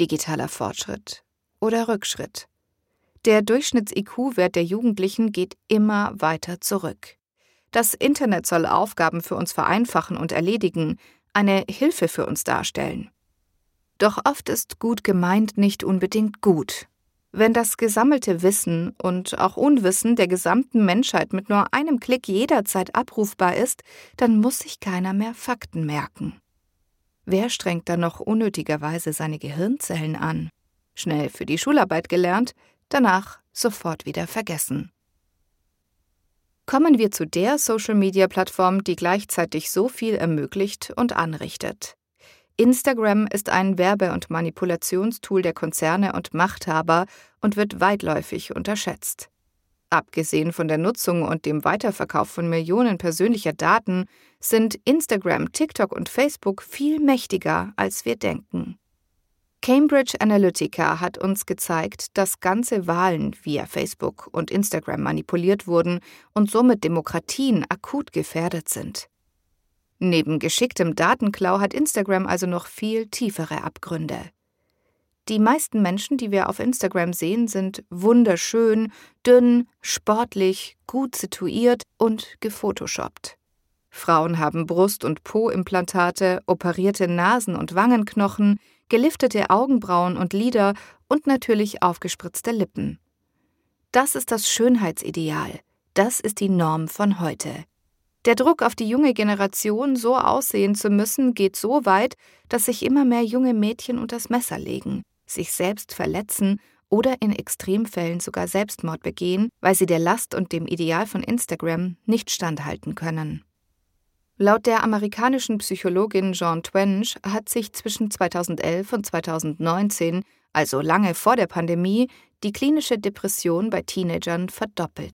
digitaler Fortschritt oder Rückschritt? Der Durchschnitts-IQ-Wert der Jugendlichen geht immer weiter zurück. Das Internet soll Aufgaben für uns vereinfachen und erledigen, eine Hilfe für uns darstellen. Doch oft ist gut gemeint nicht unbedingt gut. Wenn das gesammelte Wissen und auch Unwissen der gesamten Menschheit mit nur einem Klick jederzeit abrufbar ist, dann muss sich keiner mehr Fakten merken. Wer strengt dann noch unnötigerweise seine Gehirnzellen an? Schnell für die Schularbeit gelernt, danach sofort wieder vergessen. Kommen wir zu der Social-Media-Plattform, die gleichzeitig so viel ermöglicht und anrichtet. Instagram ist ein Werbe- und Manipulationstool der Konzerne und Machthaber und wird weitläufig unterschätzt. Abgesehen von der Nutzung und dem Weiterverkauf von Millionen persönlicher Daten sind Instagram, TikTok und Facebook viel mächtiger, als wir denken. Cambridge Analytica hat uns gezeigt, dass ganze Wahlen via Facebook und Instagram manipuliert wurden und somit Demokratien akut gefährdet sind. Neben geschicktem Datenklau hat Instagram also noch viel tiefere Abgründe. Die meisten Menschen, die wir auf Instagram sehen, sind wunderschön, dünn, sportlich, gut situiert und gefotoshoppt. Frauen haben Brust- und Po-Implantate, operierte Nasen- und Wangenknochen, geliftete Augenbrauen und Lider und natürlich aufgespritzte Lippen. Das ist das Schönheitsideal. Das ist die Norm von heute. Der Druck auf die junge Generation, so aussehen zu müssen, geht so weit, dass sich immer mehr junge Mädchen unters Messer legen, sich selbst verletzen oder in Extremfällen sogar Selbstmord begehen, weil sie der Last und dem Ideal von Instagram nicht standhalten können. Laut der amerikanischen Psychologin Jean Twenge hat sich zwischen 2011 und 2019, also lange vor der Pandemie, die klinische Depression bei Teenagern verdoppelt.